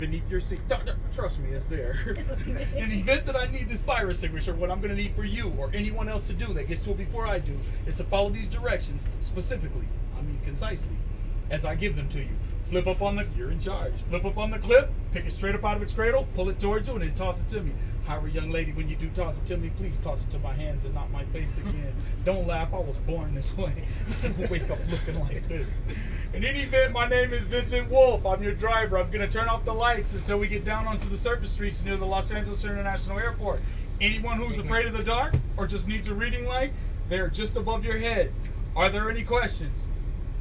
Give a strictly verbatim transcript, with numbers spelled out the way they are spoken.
beneath your seat. No, no, trust me, it's there. In the event that I need this fire extinguisher, what I'm going to need for you or anyone else to do that gets to it before I do is to follow these directions specifically, I mean concisely, as I give them to you. Flip up on the, you're in charge. Flip up on the clip, pick it straight up out of its cradle, pull it towards you, and then toss it to me. However, young lady, when you do toss it to me, please toss it to my hands and not my face again. Don't laugh, I was born this way. Wake up looking like this. In any event, my name is Vincent Wolf. I'm your driver. I'm going to turn off the lights until we get down onto the surface streets near the Los Angeles International Airport. Anyone who's afraid of the dark or just needs a reading light, they're just above your head. Are there any questions?